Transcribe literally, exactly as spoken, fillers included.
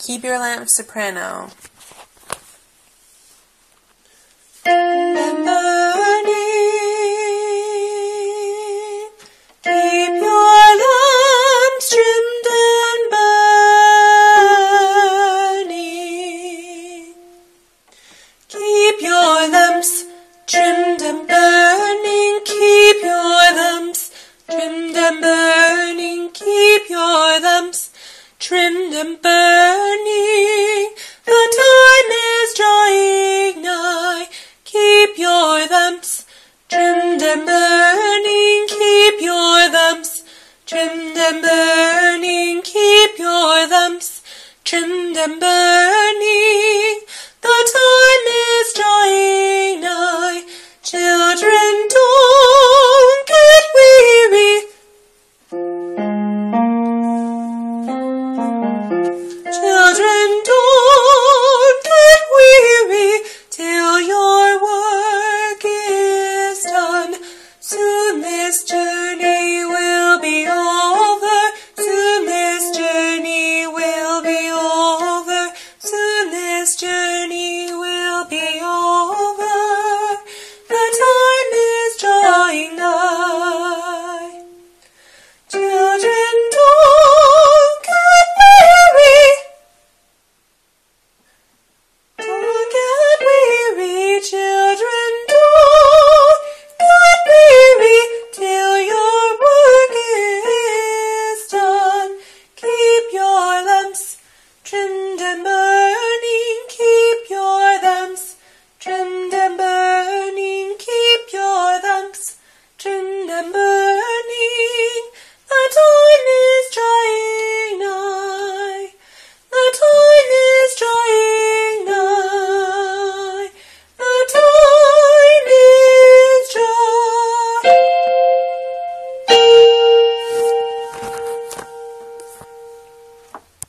Keep Your Lamp soprano. And burning, keep your lamps trimmed and burning. Keep your lamps trimmed and burning. Keep your lamps trimmed and burning. Keep your lamps trimmed and burning. The time is drawing nigh. Keep your lamps trimmed and burning. Keep your lamps trimmed and burning. Keep your lamps trimmed and burning.